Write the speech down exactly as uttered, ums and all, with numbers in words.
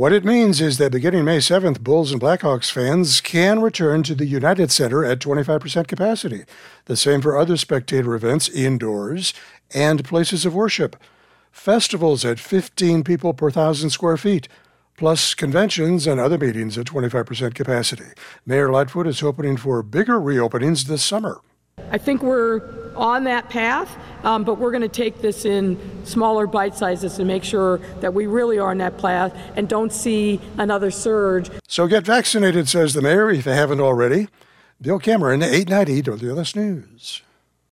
What it means is that beginning May seventh, Bulls and Blackhawks fans can return to the United Center at twenty-five percent capacity. The same for other spectator events indoors and places of worship. Festivals at fifteen people per thousand square feet, plus conventions and other meetings at twenty-five percent capacity. Mayor Lightfoot is hoping for bigger reopenings this summer. I think we're on that path, um, but we're going to take this in smaller bite sizes to make sure that we really are on that path and don't see another surge. So get vaccinated, says the mayor, if you haven't already. Bill Cameron, eight ninety W L S News.